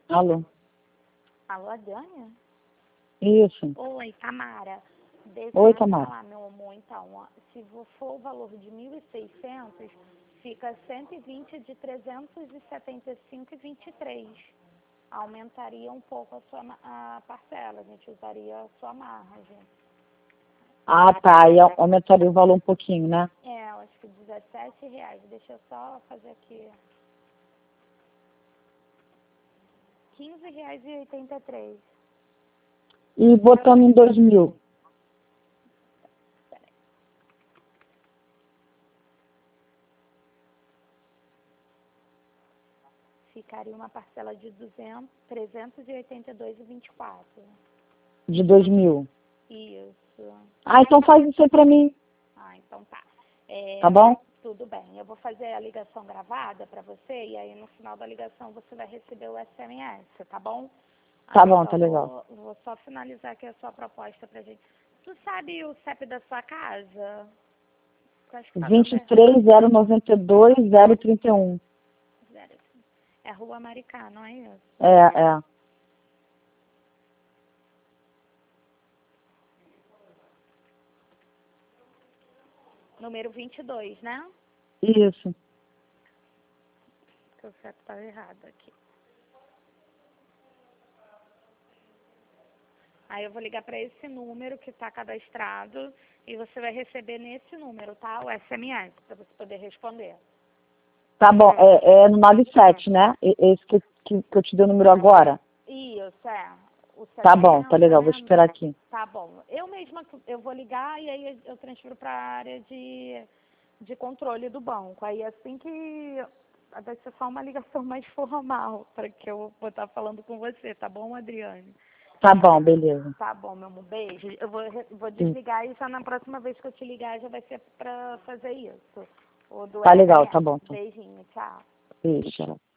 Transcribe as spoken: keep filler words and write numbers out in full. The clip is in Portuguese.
Alô? Alô, Adriane? Isso. Oi, Tamara. Deixa Oi, eu Tamara. falar, meu amor, então, ó, se for o valor de mil e seiscentos, fica cento e vinte de trezentos e setenta e cinco e vinte e três. Aumentaria um pouco a sua ma- a parcela, a gente usaria a sua margem. Ah, tá. Aí au- aumentaria o valor um pouquinho, né? É, eu acho que dezessete reais. Deixa eu só fazer aqui. quinze reais e oitenta e três. E botando em dois mil. Ficaria uma parcela de duzentos, trezentos e oitenta e dois e vinte e quatro. De dois mil. Isso. Ah, então faz isso aí pra mim. Ah, então tá. É, Tá bom? tudo bem. Eu vou fazer a ligação gravada para você e aí no final da ligação você vai receber o S M S, tá bom? Tá Aí eu bom, só tá legal. vou, vou só finalizar aqui a sua proposta pra gente. Tu sabe o C E P da sua casa? Eu acho que tá vinte dando e três zero noventa e dois zero trinta e um. zero. É Rua Maricá, não é isso? É, é. Número vinte e dois, né? Isso. Que o C E P tá errado aqui. Aí eu vou ligar para esse número que está cadastrado e você vai receber nesse número, tá? O S M S, para você poder responder. Tá bom. É, é no nove sete, né? E- Esse que, que, que eu te dei o número agora. Isso, é. O Tá bom, tá setenta, legal. Vou né? esperar aqui. Tá bom. Eu mesma, eu vou ligar e aí eu transfiro para a área de, de controle do banco. Aí assim que vai ser só uma ligação mais formal para que eu vou estar falando com você, tá bom, Adriane? Tá bom, beleza. Tá bom, meu amor. Beijo. Eu vou, re- vou Sim. desligar e já na próxima vez que eu te ligar já vai ser pra fazer isso. O do Tá legal, tá S M S. bom. Então. Beijinho, tchau. Beijo, tchau.